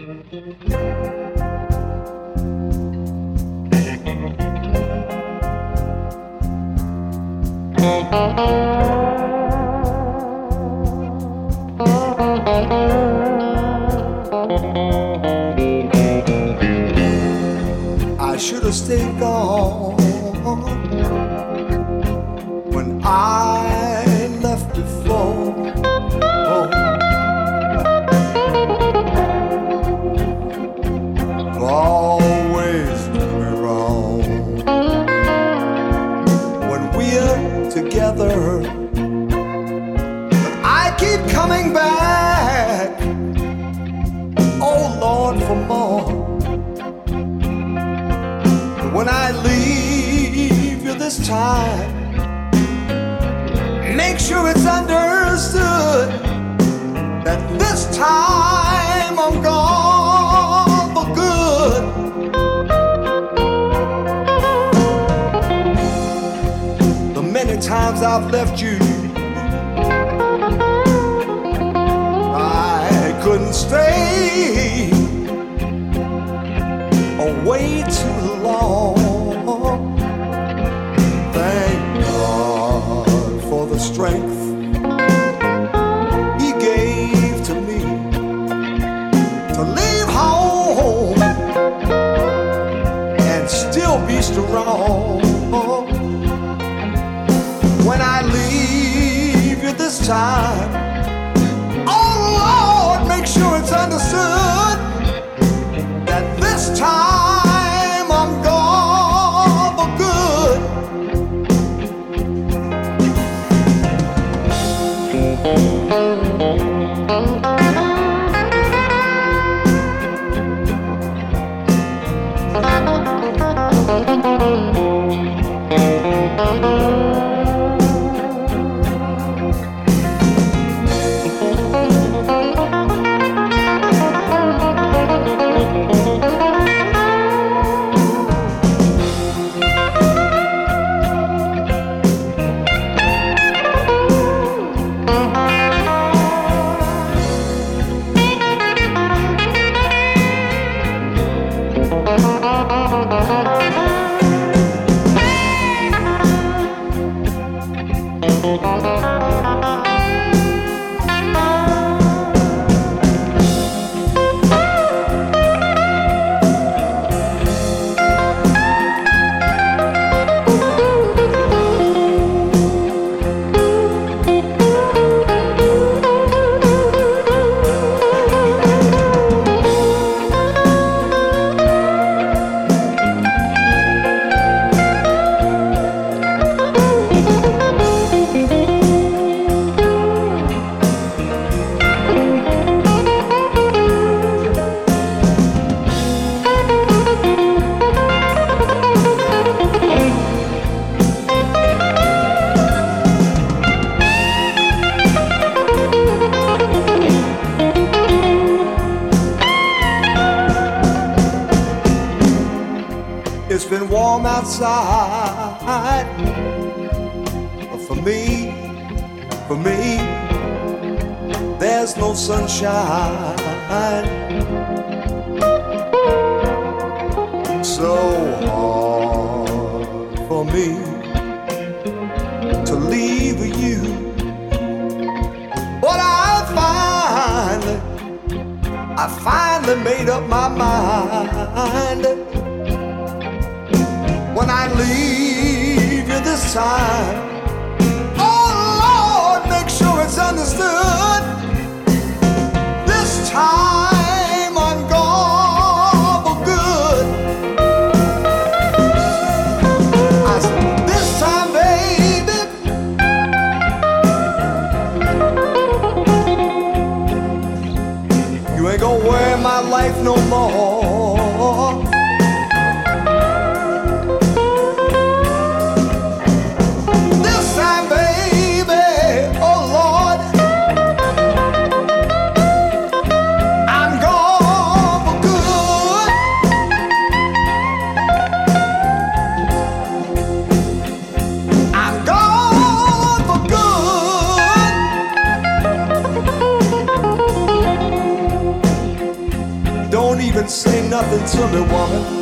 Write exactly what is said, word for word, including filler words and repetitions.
I should have stayed gone when I left before. Oh. Always do me wrong when we're together. I keep coming back, oh Lord, for more. When I leave you this time, make sure it's understood that this time I'm gone for good. The many times I've left you, I couldn't stay away too long. Thank God for the strength He gave to me to leave home and still be strong. When I leave you this time, oh Lord, make sure it's understood that this time I'm gone for good. It's been warm outside, but for me, for me, there's no sunshine. So hard for me to leave you, but I finally, I finally made up my mind. When I leave you this time, oh Lord, make sure it's understood. This time I'm gone for good. I said, this time, baby, you ain't gonna worry my life no more. even say nothing to me, woman.